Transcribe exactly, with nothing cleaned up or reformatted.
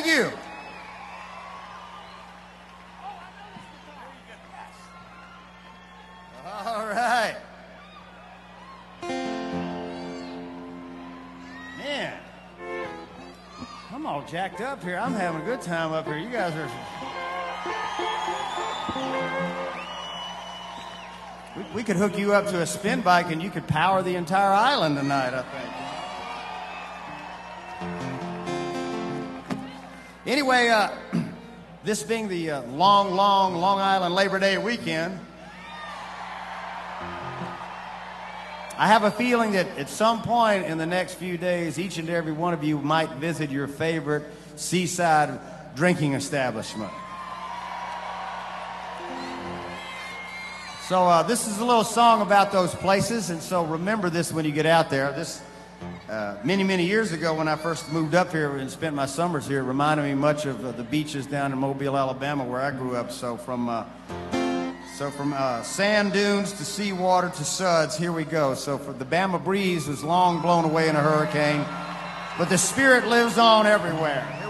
Thank you. All right. Man, I'm all jacked up here. I'm having a good time up here. You guys are... We, we could hook you up to a spin bike and you could power the entire island tonight, I think. Anyway, uh, this being the uh, long, long Long Island Labor Day weekend, I have a feeling that at some point in the next few days, each and every one of you might visit your favorite seaside drinking establishment. So uh, this is a little song about those places, and so remember this when you get out there. This uh, many, many years ago when I first moved up here and spent my summers here, it reminded me much of uh, the beaches down in Mobile, Alabama, where I grew up. So from... Uh, So from uh, sand dunes to seawater to suds, here we go. So for the Bama breeze was long blown away in a hurricane, but the spirit lives on everywhere.